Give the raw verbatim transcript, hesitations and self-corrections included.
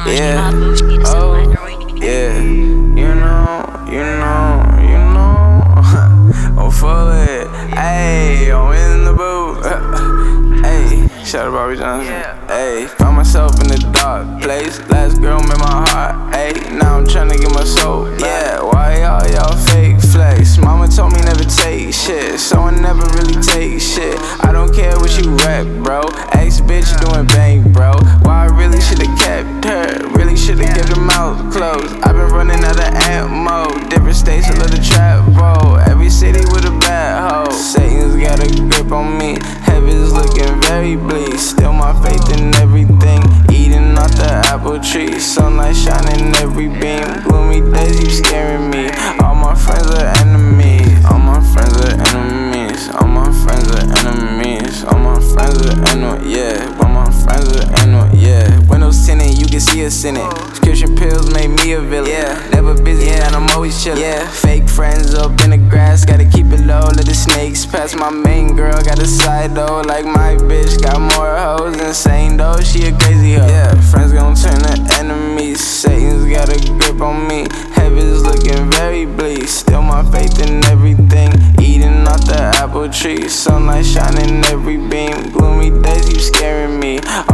Yeah, oh, yeah, you know, you know, you know, I'm full of it, ayy, I'm in the booth, ayy, shout out Bobby Johnson, ayy, found myself in the dark place, last girl made my heart, ayy, now I'm tryna get my soul back. Yeah, why y'all, y'all fake flex, mama told me never take shit, so I never really take shit, I don't care what you rap, bro, ex-bitch doing bang, bro, why I really should've kept her, really should've kept her mouth closed, I've been running out of ammo, different states, I love the trap, bro, every city with a bad hoe, Satan's got a grip on me, heaven's looking very bleak, still my faith in everything, eating off the apple tree, sunlight shining every beam, gloomy days keep scaring me, all my friends are enemies, all my friends are enemies, all my friends are enemies, all my friends are enemies, yeah, all my friends are enemies, yeah, windows tinted, you can see us in it, prescription pills made me a villain, yeah, never busy, yeah, and I'm always chillin', yeah, fake friends up in the grass, gotta keep it low, let the snakes pass, my main girl got a side though, like my bitch got more hoes, insane though, she a crazy hoe, yeah, friends gon' turn to enemies, Satan's got a grip on me, heaven's looking very bleak, still my faith in everything, eating off the apple tree, sunlight shining every beam, gloomy days keep scaring me,